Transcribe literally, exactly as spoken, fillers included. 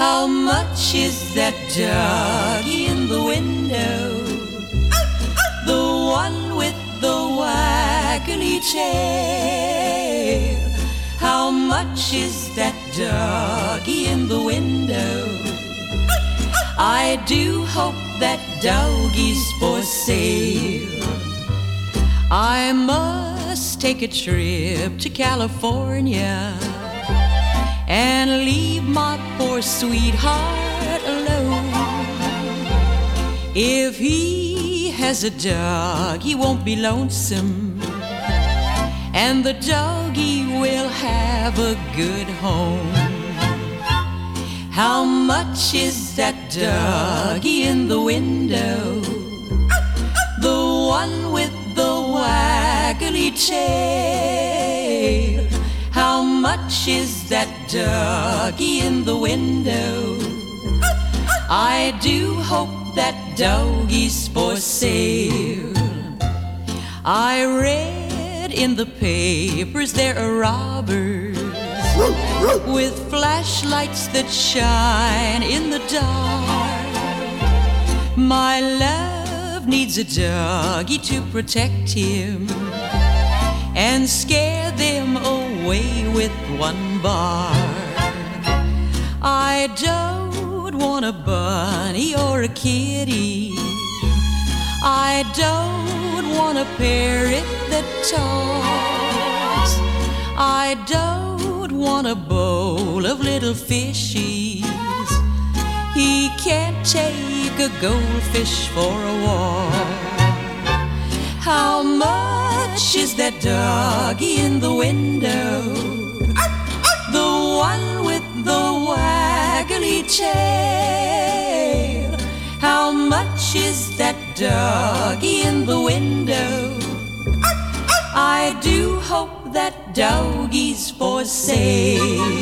How much is that doggy in the window? The one with the waggly tail. How much is that doggy in the window? I do hope that doggy's for sale. I must take a trip to California and leave my poor sweetheart alone. If he has a dog, he won't be lonesome, and the doggy will have a good home. How much is that doggy in the window? The one with the waggly tail. How much is that doggy in the window? I do hope that doggy's for sale. I read in the papers there are robbers with flashlights that shine in the dark. My love needs a doggy to protect him and scare them away with one bark. I don't want a bunny or a kitty. I don't want a parrot that talks. I don't want a bowl of little fishies. He can't take a goldfish for a walk. How much is that doggy in the window? The one with the waggly tail. How much is that doggy in the window? I do hope that doggy's for sale.